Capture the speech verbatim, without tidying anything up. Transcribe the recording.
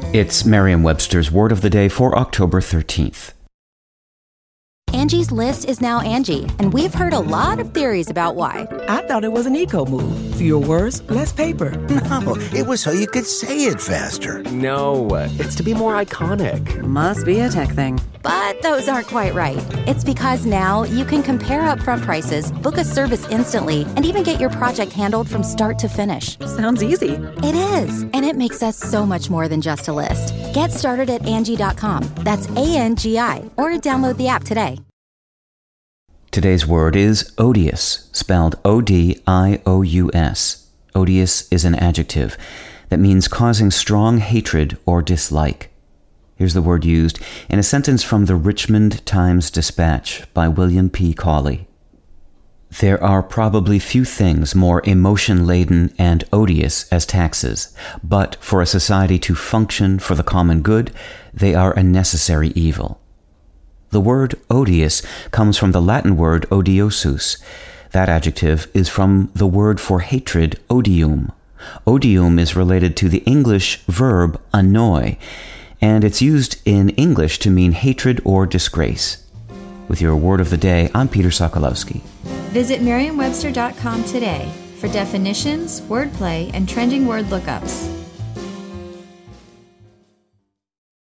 It's Merriam-Webster's Word of the Day for October thirteenth. Angie's List is now Angie, and we've heard a lot of theories about why. I thought it was an eco-move. Fewer words, less paper. No, it was so you could say it faster. No, it's to be more iconic. Must be a tech thing. But those aren't quite right. It's because now you can compare upfront prices, book a service instantly, and even get your project handled from start to finish. Sounds easy. It is, and it makes us so much more than just a list. Get started at Angie dot com. That's A N G I, or download the app today. Today's word is odious, spelled O D I O U S. Odious is an adjective that means causing strong hatred or dislike. Here's the word used in a sentence from the Richmond Times-Dispatch by William P. Cawley. There are probably few things more emotion-laden and odious as taxes, but for a society to function for the common good, they are a necessary evil. The word odious comes from the Latin word odiosus. That adjective is from the word for hatred, odium. Odium is related to the English verb annoy, and it's used in English to mean hatred or disgrace. With your Word of the Day, I'm Peter Sokolowski. Visit Merriam Webster dot com today for definitions, wordplay, and trending word lookups.